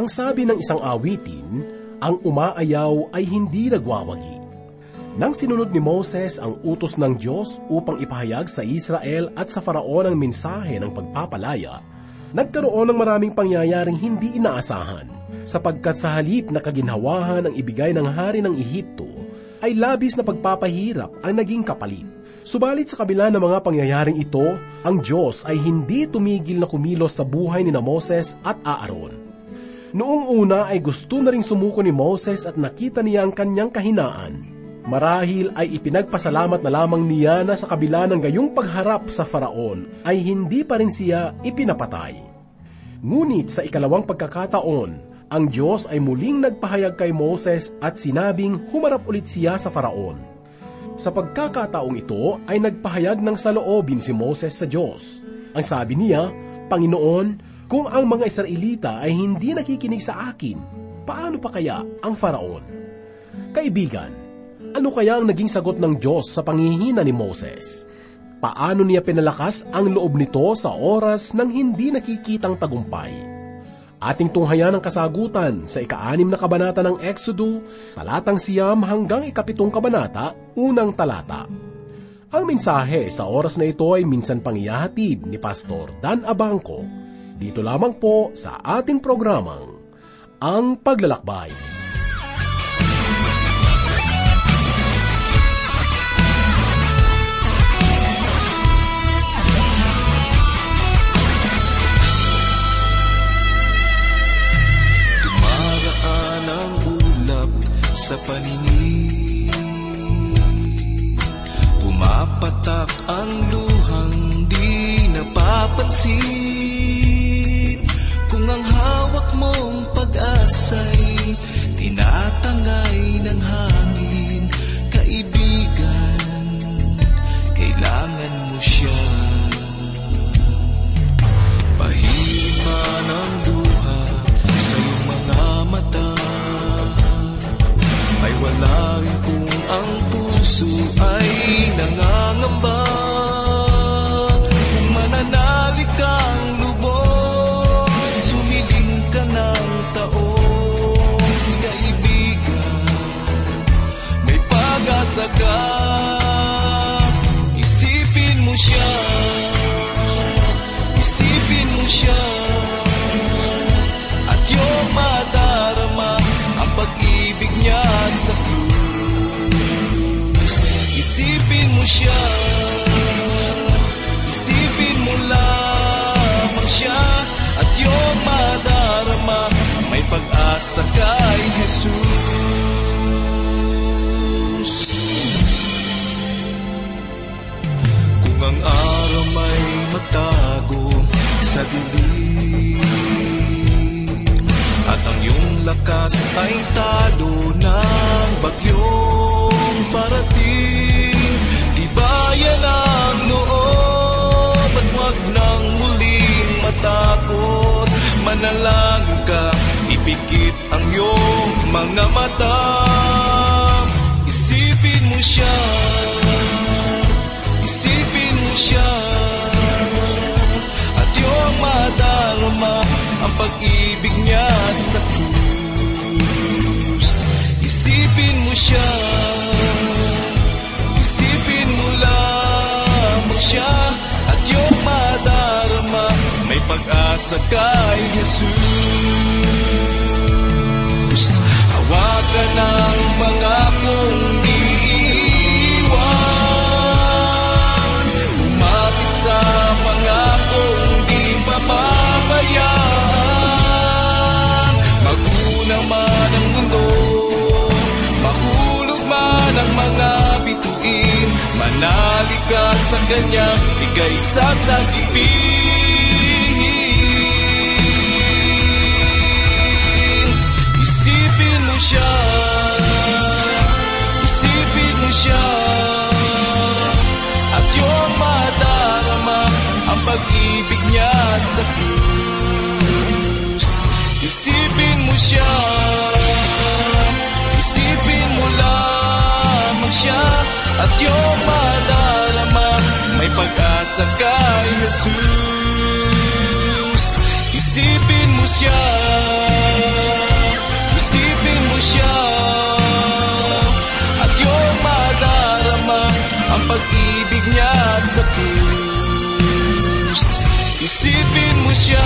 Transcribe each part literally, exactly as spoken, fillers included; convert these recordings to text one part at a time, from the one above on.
Ang sabi ng isang awitin, ang umaayaw ay hindi nagwawagi. Nang sinunod ni Moses ang utos ng Diyos upang ipahayag sa Israel at sa Faraon ang mensahe ng pagpapalaya, nagkaroon ng maraming pangyayaring hindi inaasahan, sapagkat sa halip na kaginhawahan ang ibigay ng hari ng Ehipto, ay labis na pagpapahirap ang naging kapalit. Subalit sa kabila ng mga pangyayaring ito, ang Diyos ay hindi tumigil na kumilos sa buhay ni na Moses at Aaron. Noong una ay gusto na ring sumuko ni Moses at nakita niya ang kanyang kahinaan. Marahil ay ipinagpasalamat na lamang niya na sa kabila ng gayong pagharap sa Faraon ay hindi pa rin siya ipinapatay. Ngunit sa ikalawang pagkakataon, ang Diyos ay muling nagpahayag kay Moses at sinabing humarap ulit siya sa Faraon. Sa pagkakataong ito ay nagpahayag ng saloobin si Moses sa Diyos. Ang sabi niya, Panginoon, kung ang mga Israelita ay hindi nakikinig sa akin, paano pa kaya ang Faraon? Kaibigan, ano kaya ang naging sagot ng Diyos sa panghihina ni Moses? Paano niya pinalakas ang loob nito sa oras ng hindi nakikitang tagumpay? Ating tunghayan ang kasagutan sa ika-anim na kabanata ng Exodo, talatang siyam hanggang ikapitong kabanata, unang talata. Ang mensahe sa oras na ito ay minsan pang ihahatid ni Pastor Dan Abangco, dito lamang po sa ating programang Ang Paglalakbay. Sa paningin, pumapatak ang luhang di napapansin. Kung ang hawak mong pag-asa'y tinatangay ng hangin, kaibigan, kailangan mo siya. Pahirin man ang luha sa iyong mga mata, ay wala rin kung ang puso ay nangangamba. Kung mananalig kang lubos, sumiling ka ng taos, kaibigan, may pag-asa ka. Isipin mo siya, isipin mo siya, at iyong madarama ang pag-ibig niya sa krus. Isipin mo siya, isipin mo lamang siya, at iyong madarama may pag-asa kay Jesus. Kung ang araw may matago sa dilim, at ang iyong lakas ay talo ng bagyong parating, tibayan ang loob at huwag nang muling matakot. Manalangin ka, ipikit ang iyong mga mata. Isipin mo siya, isipin mo siya, at iyong madarama ang pag-ibig niya sa krus. Isipin mo siya, isipin mo lamang siya, at iyong madarama may pag-asa kay Jesus. Hawakan ang mga kong iiwan, umapit sa mga kong di mapapabayaan. Magunaw man ang mundo, mahulog man ang mga bituin, manalig ka sa Kanya, ika'y sasagipin. Isipin mo siya, isipin mo siya, at iyong madarama ang pag-ibig niya sa krus. Isipin mo siya, isipin mo lamang siya, at iyong madarama may pag-asa kay Jesus. Isipin mo siya, ang pag-ibig niya sa krus. Isipin mo siya,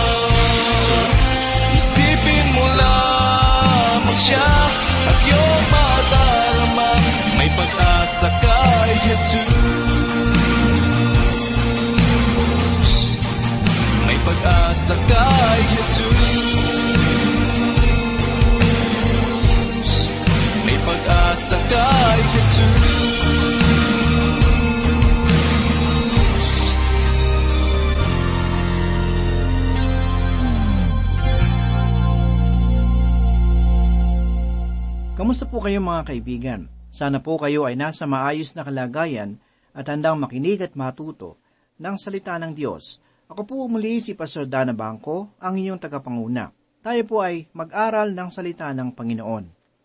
isipin mo lamang siya, at iyong madarama may pag-asa kay Jesus. May pag-asa kay Jesus. May pag-asa kay Jesus. Kamusta po kayo mga kaibigan? Sana po kayo ay nasa maayos na kalagayan at handang makinig at matuto ng salita ng Diyos. Ako po muli si Pastor Dana Bangko, ang inyong tagapanguna. Tayo po ay mag-aral ng salita ng Panginoon.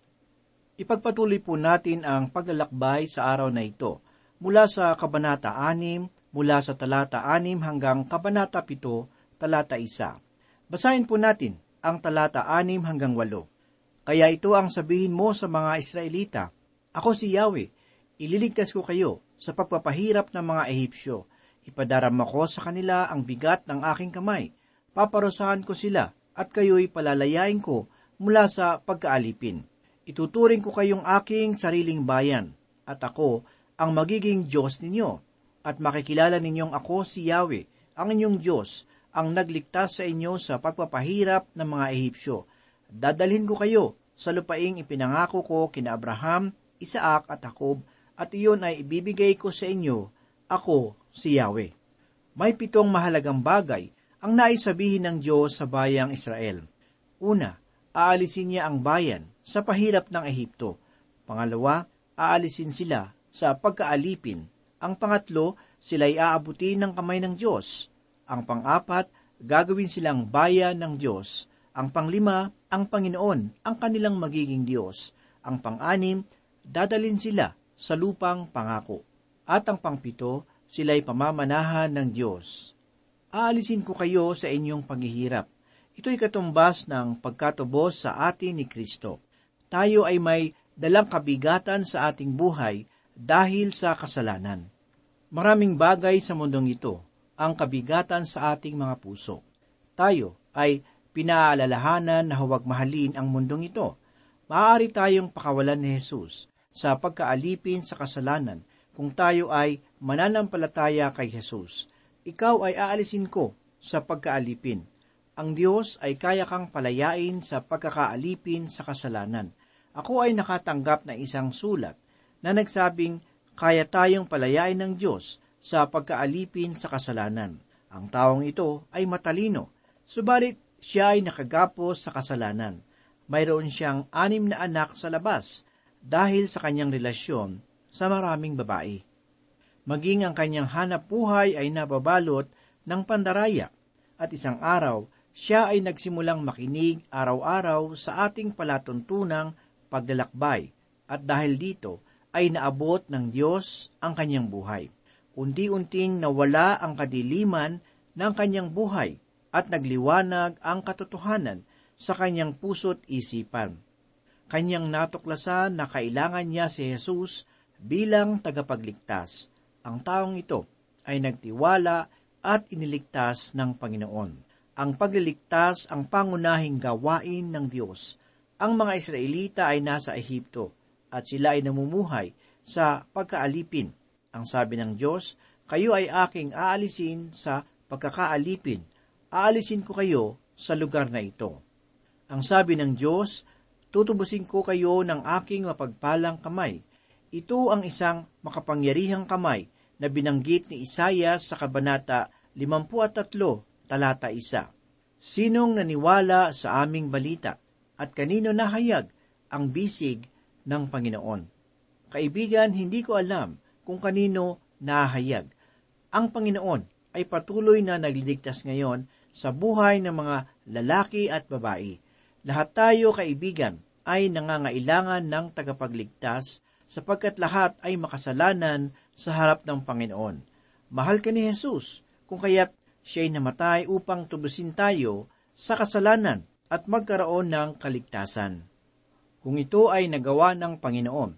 Ipagpatuloy po natin ang paglalakbay sa araw na ito mula sa Kabanata anim, mula sa talata anim hanggang Kabanata pito, talata isa. Basahin po natin ang talata anim hanggang walo. Kaya ito ang sabihin mo sa mga Israelita, ako si Yahweh, ililigtas ko kayo sa pagpapahirap ng mga Ehipsyo. Ipadarama ko sa kanila ang bigat ng aking kamay. Paparusahan ko sila at kayo'y palalayain ko mula sa pagkaalipin. Ituturing ko kayong aking sariling bayan at ako ang magiging Diyos ninyo. At makikilala ninyong ako si Yahweh, ang inyong Diyos, ang nagligtas sa inyo sa pagpapahirap ng mga Ehipsyo. Dadalhin ko kayo sa lupaing ipinangako ko kina Abraham, Isaac at Jacob, at iyon ay ibibigay ko sa inyo, ako si Yahweh. May pitong mahalagang bagay ang naisabihin ng Diyos sa bayang Israel. Una, aalisin niya ang bayan sa pahirap ng Ehipto. Pangalawa, aalisin sila sa pagkaalipin. Ang pangatlo, sila'y aabutin ng kamay ng Diyos. Ang pang-apat, gagawin silang bayan ng Diyos. Ang panglima, ang Panginoon, ang kanilang magiging Diyos. Ang pang-anim, dadalhin sila sa lupang pangako. At ang pangpito, sila'y pamamanahan ng Diyos. Aalisin ko kayo sa inyong paghihirap. Ito'y katumbas ng pagkatubos sa atin ni Kristo. Tayo ay may dalang kabigatan sa ating buhay dahil sa kasalanan. Maraming bagay sa mundong ito ang kabigatan sa ating mga puso. Tayo ay pinaalalahanan na huwag mahalin ang mundong ito. Maaari tayong pakawalan ni Jesus sa pagkaalipin sa kasalanan kung tayo ay mananampalataya kay Jesus. Ikaw ay aalisin ko sa pagkaalipin. Ang Diyos ay kaya kang palayain sa pagkakaalipin sa kasalanan. Ako ay nakatanggap na isang sulat na nagsabing kaya tayong palayain ng Diyos sa pagkaalipin sa kasalanan. Ang taong ito ay matalino, subalit siya ay nakagapos sa kasalanan. Mayroon siyang anim na anak sa labas dahil sa kanyang relasyon sa maraming babae. Maging ang kanyang hanap buhay ay nababalot ng pandaraya at isang araw siya ay nagsimulang makinig araw-araw sa ating palatuntunang paglalakbay at dahil dito ay naabot ng Diyos ang kanyang buhay. Unti-unting nawala ang kadiliman ng kanyang buhay at nagliwanag ang katotohanan sa kanyang puso't isipan. Kanyang natuklasan na kailangan niya si Jesus bilang tagapagligtas. Ang taong ito ay nagtiwala at iniligtas ng Panginoon. Ang pagliligtas ang pangunahing gawain ng Diyos. Ang mga Israelita ay nasa Ehipto at sila ay namumuhay sa pagkaalipin. Ang sabi ng Diyos, kayo ay aking aalisin sa pagkakaalipin. Aalisin ko kayo sa lugar na ito. Ang sabi ng Diyos, tutubusin ko kayo ng aking mapagpalang kamay. Ito ang isang makapangyarihang kamay na binanggit ni Isaiah sa Kabanata limampu't-tatlo, talata isa. Sinong naniwala sa aming balita at kanino nahayag ang bisig ng Panginoon? Kaibigan, hindi ko alam kung kanino nahayag. Ang Panginoon ay patuloy na nagliligtas ngayon sa buhay ng mga lalaki at babae. Lahat tayo, kaibigan, ay nangangailangan ng tagapagligtas sapagkat lahat ay makasalanan sa harap ng Panginoon. Mahal ka ni Jesus, kung kaya't siya'y namatay upang tubusin tayo sa kasalanan at magkaroon ng kaligtasan. Kung ito ay nagawa ng Panginoon,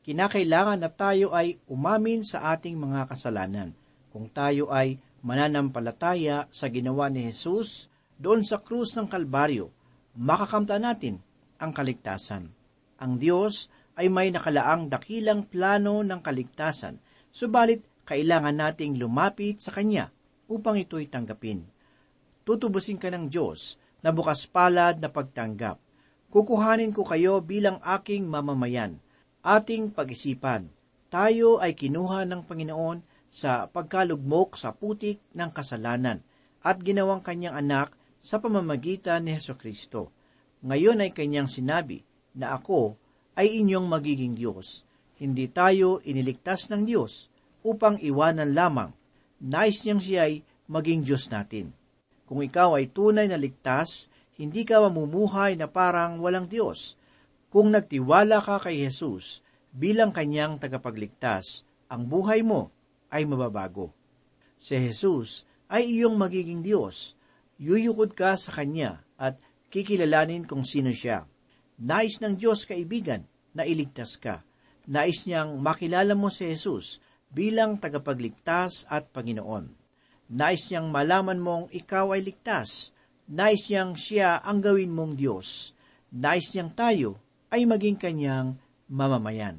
kinakailangan na tayo ay umamin sa ating mga kasalanan. Kung tayo ay mananampalataya sa ginawa ni Jesus doon sa krus ng Kalbaryo, makakamtan natin ang kaligtasan. Ang Diyos ay may nakalaang dakilang plano ng kaligtasan, subalit kailangan nating lumapit sa Kanya upang ito'y tanggapin. Tutubusin ka ng Diyos na bukas palad na pagtanggap. Kukuhanin ko kayo bilang aking mamamayan. Ating pag-isipan, tayo ay kinuha ng Panginoon sa pagkalugmok sa putik ng kasalanan at ginawang Kanyang anak sa pamamagitan ni Hesukristo. Ngayon ay Kanyang sinabi na ako ay inyong magiging Diyos. Hindi tayo iniligtas ng Diyos upang iwanan lamang. Nais niyang siya'y maging Diyos natin. Kung ikaw ay tunay na ligtas, hindi ka mamumuhay na parang walang Diyos. Kung nagtiwala ka kay Jesus bilang Kanyang tagapagligtas, ang buhay mo ay mababago. Si Jesus ay iyong magiging Diyos. Yuyukod ka sa Kanya at kikilalanin kung sino siya. Nais ng Diyos, kaibigan, na iligtas ka. Nais niyang makilala mo si Jesus bilang tagapagligtas at Panginoon. Nais niyang malaman mong ikaw ay ligtas. Nais niyang siya ang gawin mong Diyos. Nais niyang tayo ay maging Kanyang mamamayan.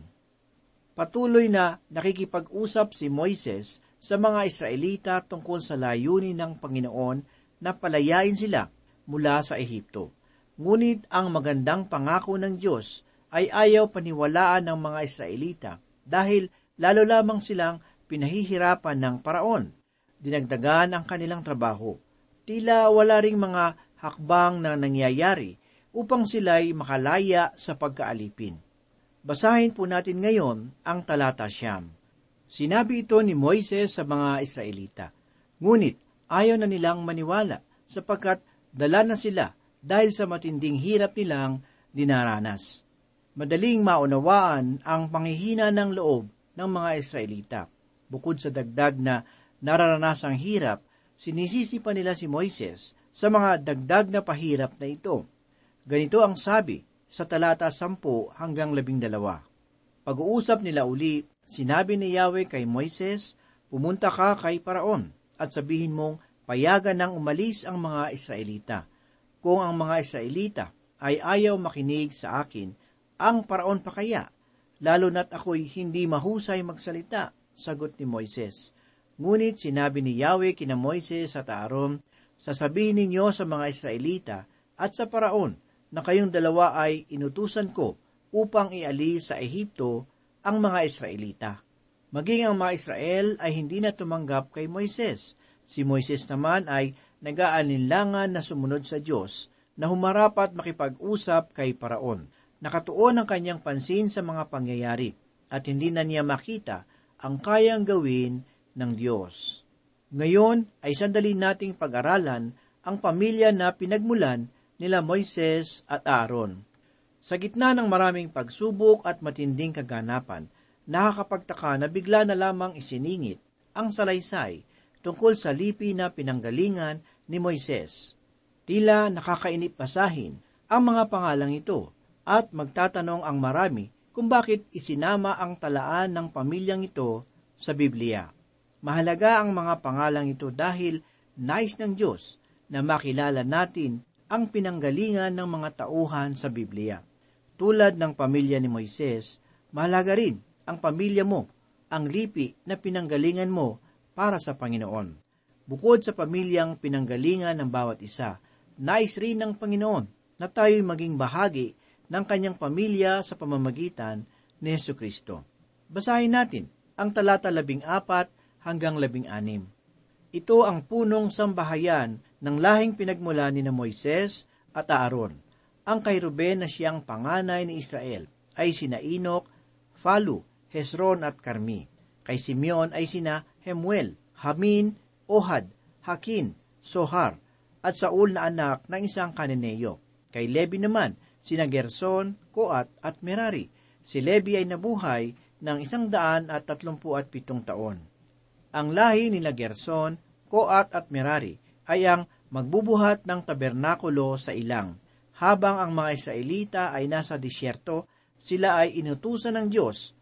Patuloy na nakikipag-usap si Moises sa mga Israelita tungkol sa layunin ng Panginoon na palayain sila mula sa Ehipto. Ngunit ang magandang pangako ng Diyos ay ayaw paniwalaan ng mga Israelita dahil lalo lamang silang pinahihirapan ng paraon. Dinagdagan ang kanilang trabaho. Tila wala ring mga hakbang na nangyayari upang sila'y makalaya sa pagkaalipin. Basahin po natin ngayon ang talata siyam. Sinabi ito ni Moises sa mga Israelita, ngunit ayaw na nilang maniwala sapagkat dala na sila dahil sa matinding hirap nilang dinaranas. Madaling maunawaan ang panghihina ng loob ng mga Israelita. Bukod sa dagdag na nararanasang hirap, sinisisi pa nila si Moises sa mga dagdag na pahirap na ito. Ganito ang sabi sa talata sampu hanggang labing dalawa. Pag-uusap nila uli, sinabi ni Yahweh kay Moises, pumunta ka kay Paraon at sabihin mong payagan nang umalis ang mga Israelita. Kung ang mga Israelita ay ayaw makinig sa akin, ang Paraon pa kaya, lalo na't ako'y hindi mahusay magsalita, sagot ni Moises. Ngunit sinabi ni Yahweh kina Moises at Aaron, sasabihin ninyo sa mga Israelita at sa Paraon na kayong dalawa ay inutusan ko upang ialis sa Ehipto ang mga Israelita. Maging ang mga Israel ay hindi na tumanggap kay Moises. Si Moises naman ay nag-aalinlangan na sumunod sa Diyos, na humarap at makipag-usap kay Paraon. Nakatuon ang kanyang pansin sa mga pangyayari, at hindi na niya makita ang kayang gawin ng Diyos. Ngayon ay sandali nating pag-aralan ang pamilya na pinagmulan nila Moises at Aaron. Sa gitna ng maraming pagsubok at matinding kaganapan, nakakapagtaka na bigla na lamang isiningit ang salaysay tungkol sa lipi na pinanggalingan ni Moises. Tila nakakainip basahin ang mga pangalang ito at magtatanong ang marami kung bakit isinama ang talaan ng pamilyang ito sa Biblia. Mahalaga ang mga pangalang ito dahil nais ng Diyos na makilala natin ang pinanggalingan ng mga tauhan sa Biblia. Tulad ng pamilya ni Moises, mahalaga rin ang pamilya mo, ang lipi na pinanggalingan mo para sa Panginoon. Bukod sa pamilyang pinanggalingan ng bawat isa, nais rin ng Panginoon na tayo'y maging bahagi ng kanyang pamilya sa pamamagitan ni Hesukristo. Basahin natin ang talata labing apat hanggang labing anim. Ito ang punong sambahayan ng lahing pinagmula ni na Moises at Aaron. Ang kay Ruben na siyang panganay ni Israel ay sina Enoch, Falu, Hezron at Carmi. Kay Simeon ay sina Hemuel, Hamin, Ohad, Hakin, Sohar, at Saul na anak ng isang Kananeo. Kay Levi naman, sina Gerson, Koat at Merari. Si Levi ay nabuhay ng isang daan at tatlumpu at pitong taon. Ang lahi nila Gerson, Koat at Merari ay ang magbubuhat ng tabernakulo sa ilang. Habang ang mga Israelita ay nasa disyerto, sila ay inutusan ng Diyos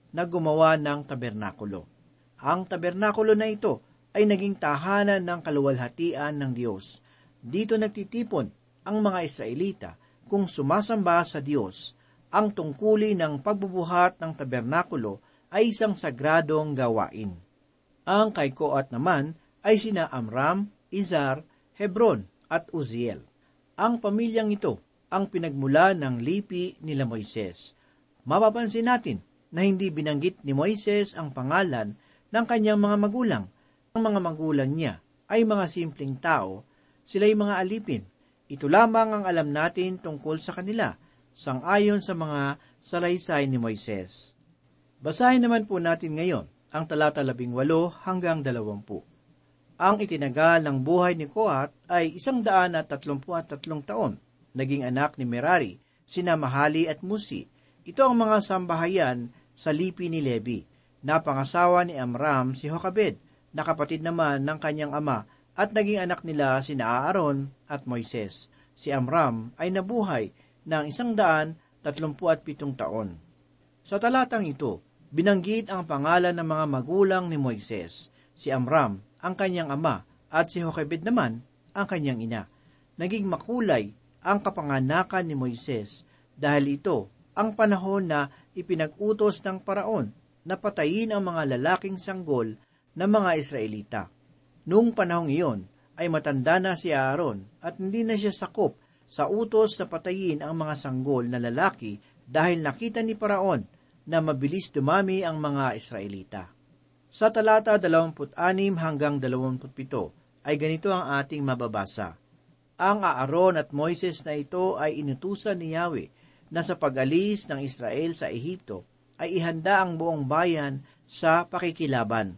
na gumawa ng tabernakulo. Ang tabernakulo na ito ay naging tahanan ng kaluwalhatian ng Diyos. Dito nagtitipon ang mga Israelita kung sumasamba sa Diyos. Ang tungkulin ng pagbubuhat ng tabernakulo ay isang sagradong gawain. Ang kay Koat naman ay sina Amram, Izhar, Hebron at Uziel. Ang pamilyang ito ang pinagmula ng lipi nila Moises. Mapapansin natin na hindi binanggit ni Moises ang pangalan ng kanyang mga magulang. Ang mga magulang niya ay mga simpleng tao, sila'y mga alipin. Ito lamang ang alam natin tungkol sa kanila, sangayon sa mga salaysay ni Moises. Basahin naman po natin ngayon ang talata labing walo hanggang dalawampu. Ang itinagal ng buhay ni Koat ay isang daan at tatlumpu at tatlong taon. Naging anak ni Merari, sina Mahali at Musi. Ito ang mga sambahayan sa lipi ni Levi. Napangasawa ni Amram si Jochebed, na kapatid naman ng kanyang ama, at naging anak nila sina Aaron at Moises. Si Amram ay nabuhay ng isang daan tatlumpu at pitong taon. Sa talatang ito, binanggit ang pangalan ng mga magulang ni Moises. Si Amram ang kanyang ama at si Jochebed naman ang kanyang ina. Naging makulay ang kapanganakan ni Moises dahil ito ang panahon na ipinag-utos ng paraon na patayin ang mga lalaking sanggol ng mga Israelita. Noong panahong iyon ay matanda na si Aaron at hindi na siya sakop sa utos na patayin ang mga sanggol na lalaki dahil nakita ni paraon na mabilis dumami ang mga Israelita. Sa talata dalawampu't anim hanggang dalawamput pito ay ganito ang ating mababasa. Ang Aaron at Moises na ito ay inutusan ni Yahweh na sa pag-alis ng Israel sa Ehipto ay ihanda ang buong bayan sa pakikilaban.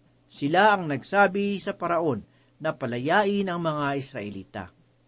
Sila ang nagsabi sa paraon na palayain ang mga Israelita.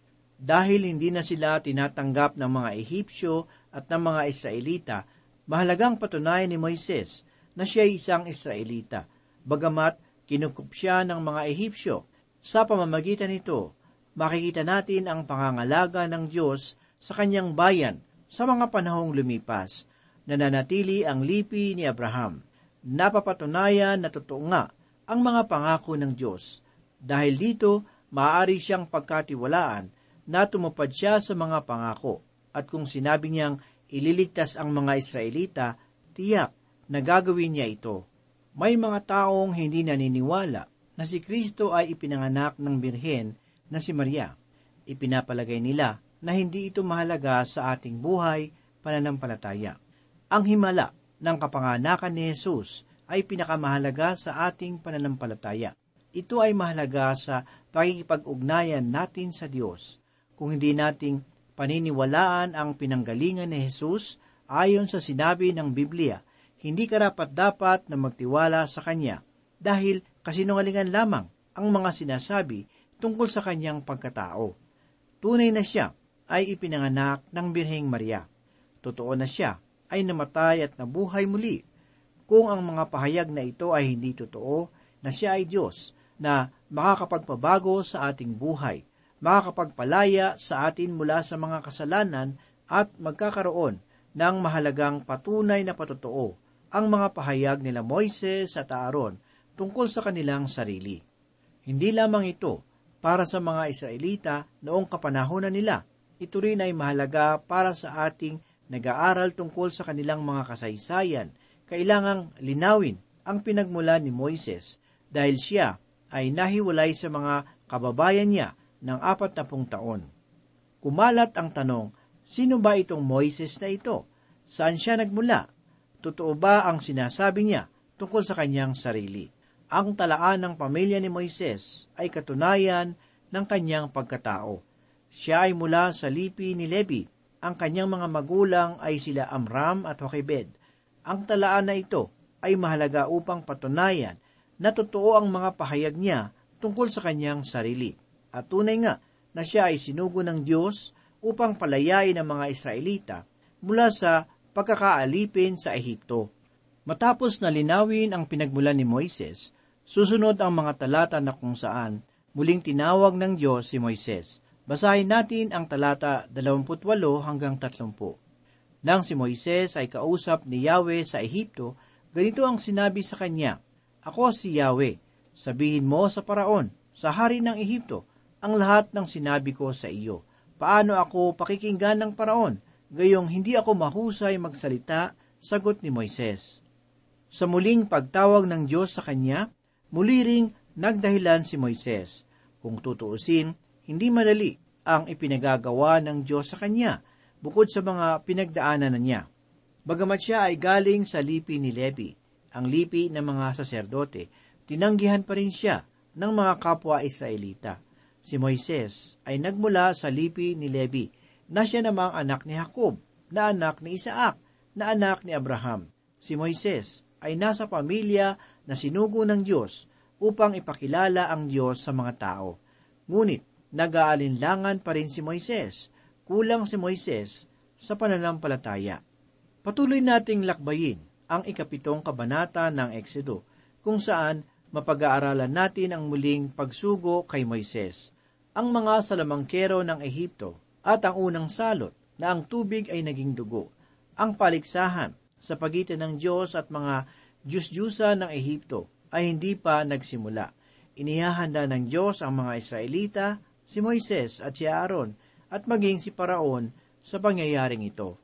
Dahil hindi na sila tinatanggap ng mga Ehipsyo at ng mga Israelita, mahalagang patunayan ni Moises na siya ay isang Israelita, bagamat kinukup siya ng mga Ehipsyo. Sa pamamagitan nito, makikita natin ang pangangalaga ng Diyos sa kanyang bayan sa mga panahong lumipas. Nananatili ang lipi ni Abraham. Napapatunayan na totoo nga ang mga pangako ng Diyos. Dahil dito, maaari siyang pagkatiwalaan na tumupad siya sa mga pangako. At kung sinabi niyang ililigtas ang mga Israelita, tiyak na gagawin niya ito. May mga taong hindi naniniwala na si Kristo ay ipinanganak ng birhen na si Maria. Ipinapalagay nila na hindi ito mahalaga sa ating buhay pananampalataya. Ang himala ng kapanganakan ni Jesus ay pinakamahalaga sa ating pananampalataya. Ito ay mahalaga sa pakikipag-ugnayan natin sa Diyos. Kung hindi nating paniniwalaan ang pinanggalingan ni Jesus ayon sa sinabi ng Biblia, hindi karapat-dapat na magtiwala sa Kanya dahil kasinungalingan lamang ang mga sinasabi tungkol sa Kanyang pagkatao. Tunay na siya ay ipinanganak ng Birheng Maria. Totoo na siya ay namatay at nabuhay muli. Kung ang mga pahayag na ito ay hindi totoo, na siya ay Diyos, na makakapagpabago sa ating buhay, makakapagpalaya sa atin mula sa mga kasalanan at magkakaroon ng mahalagang patunay na patotoo ang mga pahayag nila Moises at Aaron tungkol sa kanilang sarili. Hindi lamang ito para sa mga Israelita noong kapanahonan nila, ito rin ay mahalaga para sa ating nag-aaral tungkol sa kanilang mga kasaysayan. Kailangang linawin ang pinagmula ni Moises dahil siya ay nahiwalay sa mga kababayan niya ng apat na pung taon. Kumalat ang tanong, sino ba itong Moises na ito? Saan siya nagmula? Totoo ba ang sinasabi niya tungkol sa kanyang sarili? Ang talaan ng pamilya ni Moises ay katunayan ng kanyang pagkatao. Siya ay mula sa lipi ni Levi. Ang kanyang mga magulang ay sila Amram at Jochebed. Ang talaan na ito ay mahalaga upang patunayan na totoo ang mga pahayag niya tungkol sa kanyang sarili. At tunay nga na siya ay sinugo ng Diyos upang palayain ang mga Israelita mula sa pagkakaalipin sa Ehipto. Matapos na linawin ang pinagmulan ni Moises, susunod ang mga talata na kung saan muling tinawag ng Diyos si Moises. Basahin natin ang talata dalawampu't walo hanggang tatlumpu. Nang si Moises ay kausap ni Yahweh sa Ehipto, Ganito ang sinabi sa kanya, "Ako si Yahweh, sabihin mo sa Paraon, sa hari ng Ehipto, ang lahat ng sinabi ko sa iyo. Paano ako pakikinggan ng Paraon, gayong hindi ako mahusay magsalita?" Sagot ni Moises. Sa muling pagtawag ng Diyos sa kanya, muli ring nagdahilan si Moises. Kung tutuusin, hindi madali ang ipinagagawa ng Diyos sa kanya, bukod sa mga pinagdaanan na niya. Bagamat siya ay galing sa lipi ni Levi, ang lipi ng mga saserdote, tinanggihan pa rin siya ng mga kapwa Israelita. Si Moises ay nagmula sa lipi ni Levi, na siya namang anak ni Jacob, na anak ni Isaac, na anak ni Abraham. Si Moises ay nasa pamilya na sinugo ng Diyos upang ipakilala ang Diyos sa mga tao. Ngunit, nag-aalinlangan pa rin si Moises. Kulang si Moises sa pananampalataya. Patuloy nating lakbayin ang ikapitong kabanata ng Exodo, kung saan mapag-aaralan natin ang muling pagsugo kay Moises, ang mga salamangkero ng Ehipto at ang unang salot na ang tubig ay naging dugo, ang paligsahan sa pagitan ng Diyos at mga Diyos-Diyusa ng Ehipto ay hindi pa nagsimula. Inihahanda ng Diyos ang mga Israelita, si Moises at si Aaron, at maging si Paraon sa pangyayaring ito.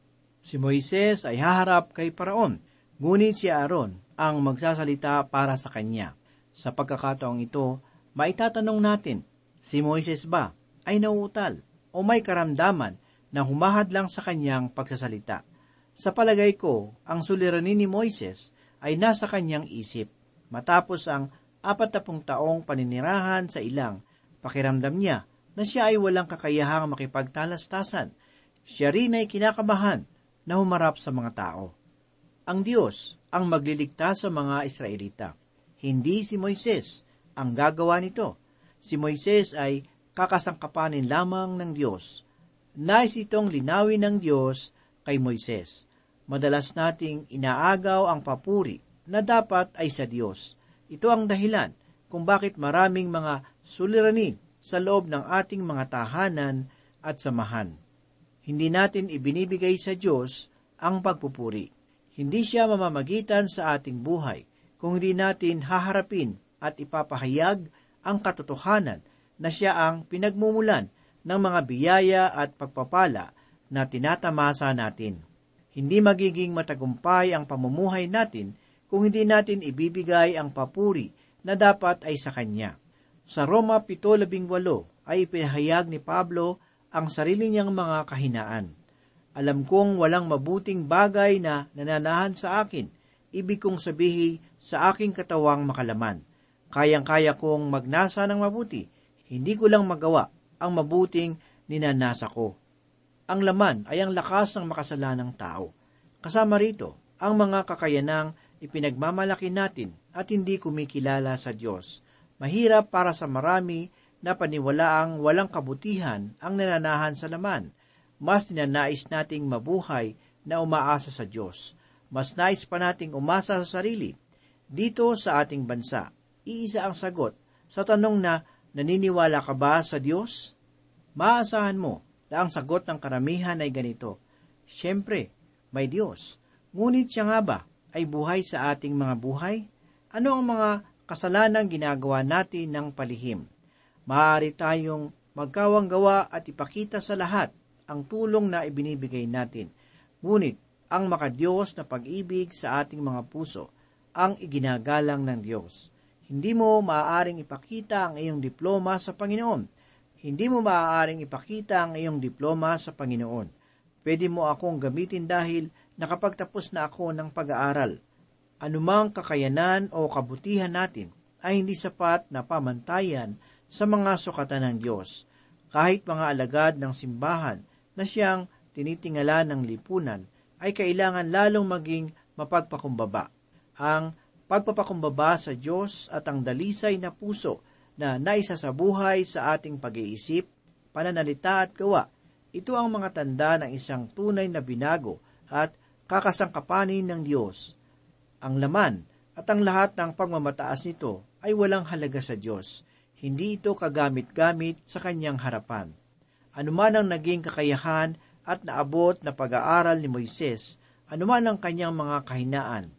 Si Moises ay haharap kay Paraon, ngunit si Aaron ang magsasalita para sa kanya. Sa pagkakataong ito, maitatanong natin, si Moises ba ay nauutal o may karamdaman na humahadlang sa kanyang pagsasalita? Sa palagay ko, ang suliranin ni Moises ay nasa kanyang isip. Matapos ang apat na pung taong paninirahan sa ilang, pakiramdam niya na siya ay walang kakayahang makipagtalastasan. Siya rin ay kinakabahan na humarap sa mga tao. Ang Diyos ang magliligtas sa mga Israelita. Hindi si Moises ang gagawa nito. Si Moises ay kakasangkapanin lamang ng Diyos. Nais itong linawin ng Diyos kay Moises. Madalas nating inaagaw ang papuri na dapat ay sa Diyos. Ito ang dahilan kung bakit maraming mga suliranin sa loob ng ating mga tahanan at samahan. Hindi natin ibinibigay sa Diyos ang pagpupuri. Hindi siya mamamagitan sa ating buhay kung hindi natin haharapin at ipapahayag ang katotohanan na siya ang pinagmumulan ng mga biyaya at pagpapala na tinatamasa natin. Hindi magiging matagumpay ang pamumuhay natin kung hindi natin ibibigay ang papuri na dapat ay sa Kanya. Sa Roma pito labing walo ay ipinahayag ni Pablo ang sarili niyang mga kahinaan. Alam kong walang mabuting bagay na nananahan sa akin, ibig kong sabihin sa aking katawang makalaman. Kayang-kaya kong magnasa ng mabuti, hindi ko lang magawa ang mabuting ninanasa ko. Ang laman ay ang lakas ng makasalanang tao. Kasama rito ang mga kakayanang ipinagmamalaki natin at hindi kumikilala sa Diyos. Mahirap para sa marami na paniwalaang walang kabutihan ang nananahan sa laman. Mas ninanais nating mabuhay na umaasa sa Diyos. Mas nais pa nating umasa sa sarili. Dito sa ating bansa, iisa ang sagot sa tanong na, naniniwala ka ba sa Diyos? Maasahan mo na ang sagot ng karamihan ay ganito, siyempre, may Diyos. Ngunit siya nga ba ay buhay sa ating mga buhay? Ano ang mga kasalanang ginagawa natin ng palihim? Maaari tayong magkawanggawa at ipakita sa lahat ang tulong na ibinibigay natin. Ngunit ang makadiyos na pag-ibig sa ating mga puso ang iginagalang ng Diyos. Hindi mo maaaring ipakita ang iyong diploma sa Panginoon. Hindi mo maaaring ipakita ang iyong diploma sa Panginoon. Pwede mo akong gamitin dahil nakapagtapos na ako ng pag-aaral. Anumang kakayanan o kabutihan natin ay hindi sapat na pamantayan sa mga sukatan ng Diyos. Kahit mga alagad ng simbahan na siyang tinitingala ng lipunan, ay kailangan lalong maging mapagpakumbaba. Ang pagpapakumbaba sa Diyos at ang dalisay na puso na naisasabuhay sa ating pag-iisip, pananalita at gawa, ito ang mga tanda ng isang tunay na binago at kakasangkapanin ng Diyos. Ang laman at ang lahat ng pagmamataas nito ay walang halaga sa Diyos. Hindi ito kagamit-gamit sa Kanyang harapan. Anuman ang naging kakayahan at naabot na pag-aaral ni Moises, anuman ang kanyang mga kahinaan,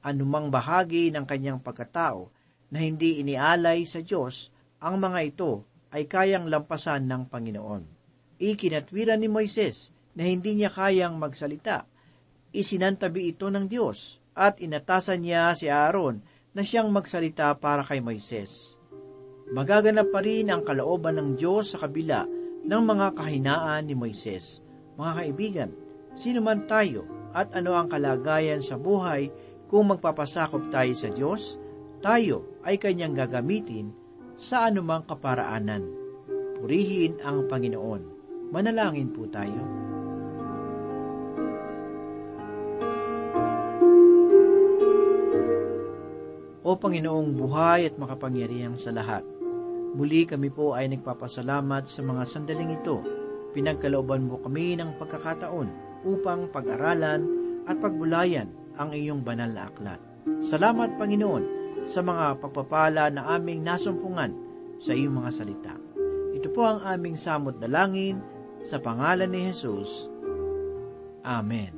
anumang bahagi ng kanyang pagkatao na hindi inialay sa Diyos, ang mga ito ay kayang lampasan ng Panginoon. Ikinatwiran ni Moises na hindi niya kayang magsalita. Isinantabi ito ng Diyos at inatasan niya si Aaron na siyang magsalita para kay Moises. Magaganap pa rin ang kalooban ng Diyos sa kabila ng mga kahinaan ni Moises. Mga kaibigan, sino man tayo at ano ang kalagayan sa buhay, kung magpapasakop tayo sa Diyos, tayo ay kanyang gagamitin sa anumang kaparaanan. Purihin ang Panginoon. Manalangin po tayo. O Panginoong buhay at makapangyarihang sa lahat, muli kami po ay nagpapasalamat sa mga sandaling ito. Pinagkalooban mo kami ng pagkakataon upang pag-aralan at pagbulayan ang iyong banal na aklat. Salamat, Panginoon, sa mga pagpapala na aming nasumpungan sa iyong mga salita. Ito po ang aming samot dalangin sa pangalan ni Jesus. Amen.